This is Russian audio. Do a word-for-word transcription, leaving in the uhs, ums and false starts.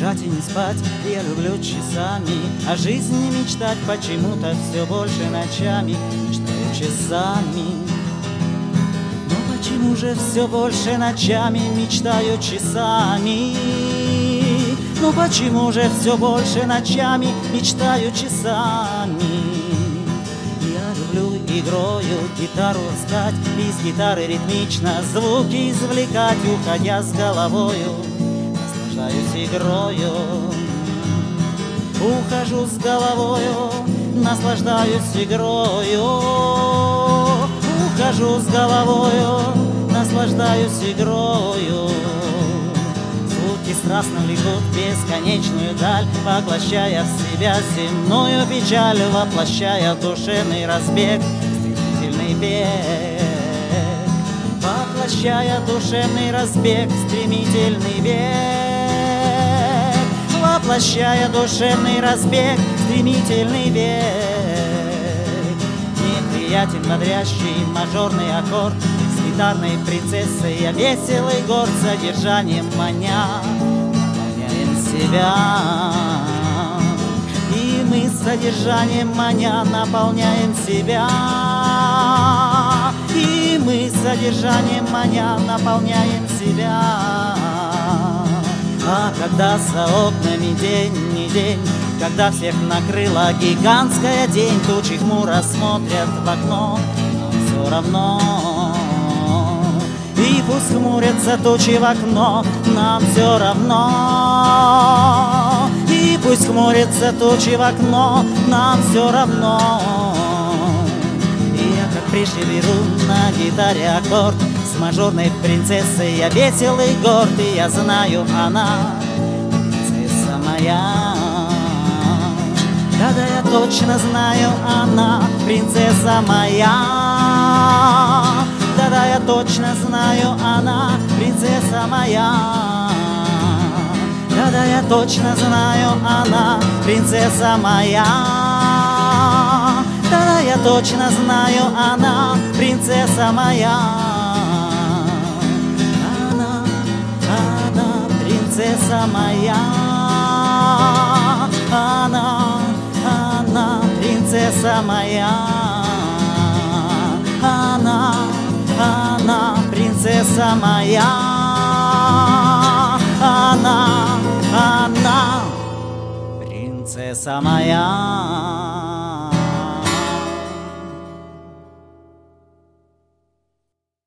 лежать и не спать я люблю часами, о жизни мечтать почему-то все больше ночами. Мечтаю часами, но почему же все больше ночами мечтаю часами? Ну почему же все больше ночами мечтаю часами? Я люблю игрою гитару искать, из гитары ритмично звуки извлекать, уходя с головою, наслаждаюсь игрою. Ухожу с головою, наслаждаюсь игрою. Ухожу с головою, наслаждаюсь игрою. Звуки страстно влекут в бесконечную даль, поглощая в себя земную печаль, воплощая душевный разбег, стремительный бег. Воплощая душевный разбег, стремительный бег. Воплощая душевный разбег, стремительный бег. Неприятен бодрящий мажорный аккорд, с гитарной принцессой я веселый горд, содержанием маня наполняем себя. И мы с содержанием маня наполняем себя. И мы с содержанием маня наполняем себя. А когда за окнами день не день, когда всех накрыла гигантская тень, тучи хмуро смотрят в окно, нам все равно. И пусть хмурятся тучи в окно, нам все равно. И пусть хмурятся тучи в окно, нам все равно. Прежде беру на гитаре аккорд, с мажорной принцессой я весел и горд, и я знаю, она принцесса моя. Да-да, я точно знаю, она принцесса моя. Да-да, я точно знаю, она принцесса моя. Да-да, я точно знаю, она принцесса моя. Да, я точно знаю, она принцесса моя. Она, она принцесса моя. Она, она принцесса моя. Она, она принцесса моя. Она, она принцесса моя.